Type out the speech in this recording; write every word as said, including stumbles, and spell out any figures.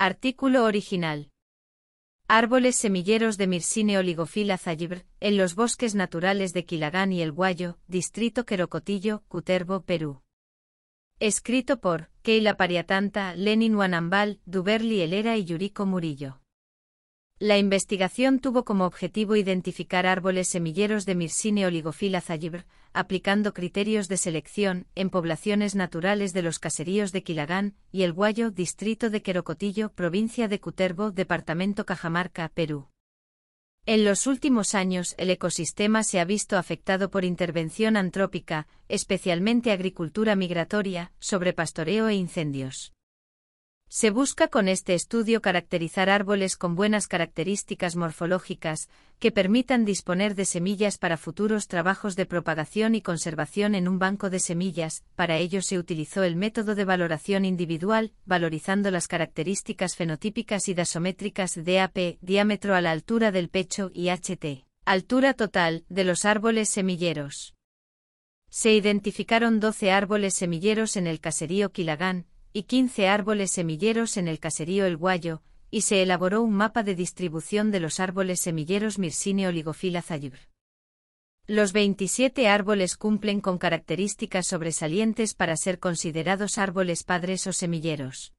Artículo original. Árboles semilleros de Myrsine oligophylla zayibr, en los bosques naturales de Quilagán y El Guayo, distrito Querocotillo, Cutervo, Perú. Escrito por Keila Pariatanta, Lenin Wanambal, Duberli Helera y Yuriko Murillo. La investigación tuvo como objetivo identificar árboles semilleros de Myrsine oligophylla zayibr, aplicando criterios de selección, en poblaciones naturales de los caseríos de Quilagán y El Guayo, distrito de Querocotillo, provincia de Cutervo, departamento Cajamarca, Perú. En los últimos años, el ecosistema se ha visto afectado por intervención antrópica, especialmente agricultura migratoria, sobrepastoreo e incendios. Se busca con este estudio caracterizar árboles con buenas características morfológicas, que permitan disponer de semillas para futuros trabajos de propagación y conservación en un banco de semillas. Para ello se utilizó el método de valoración individual, valorizando las características fenotípicas y dasométricas D A P, diámetro a la altura del pecho y H T, altura total, de los árboles semilleros. Se identificaron doce árboles semilleros en el caserío Quilagán, y quince árboles semilleros en el caserío El Guayo, y se elaboró un mapa de distribución de los árboles semilleros Myrsine oligophylla zayibr. Los veintisiete árboles cumplen con características sobresalientes para ser considerados árboles padres o semilleros.